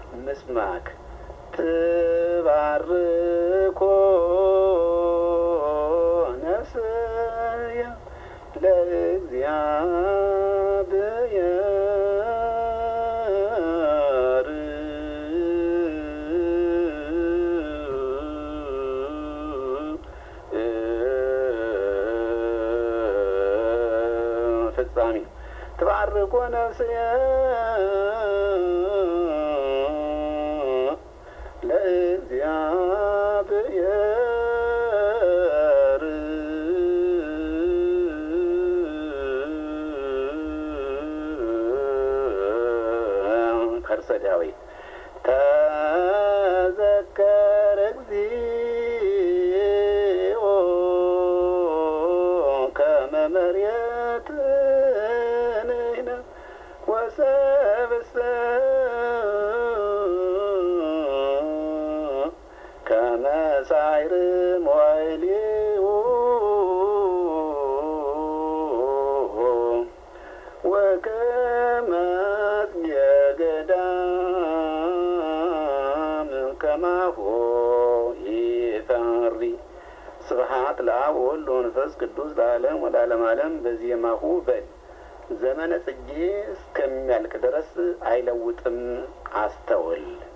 ምስማክ ትባርኮ ነፍስየ ለእግዚአብሔር ፍጻሜ ትባርኮ ነፍስየ ለእግዚአብሔር ከርሰ ዳዊት ተዘከረ እግዚኦ ከመ መሬትነ ወሰብእሰ ከመ ሳዕር መዋዕሊሁ ወከመ ጽጌ ገዳም ከማሁ ይፈሪ። ስብሐት ለአብ ወወልድ ወመንፈስ ቅዱስ ለዓለም ወለዓለመ ዓለም። በዜማሁ በል ዘመነ ጽጌ እስከሚያልቅ ድረስ አይለውጥም አስተውል።